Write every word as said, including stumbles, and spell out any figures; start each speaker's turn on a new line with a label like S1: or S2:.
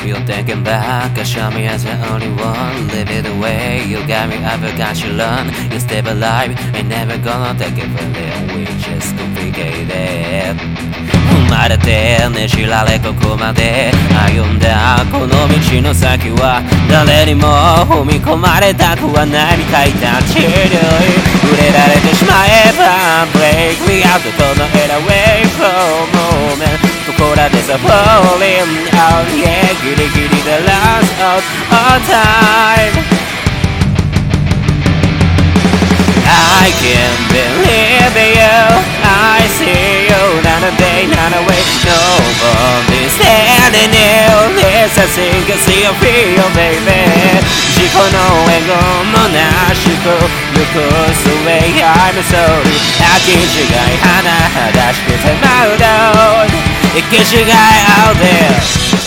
S1: You're thinking back, show me as the only one. Live it away, you got me, I forgot you learn. You stay alive, ain't never gonna take it for real. We just complicated. 生まれてねじられここまで歩んだこの道の先は誰にも踏み込まれたくはないみたいな地類触れられてしまえば Break me out 整えら Away from moment ここらでさ Falling out Yeah ギリギリ The last of our time I can't believe you I see you Not a day, not a way Nobody's standing you This I think I see you feel baby 事故の援護もなしく行く末 I'm sorry 飽き違い花出してまうだ行き違い out there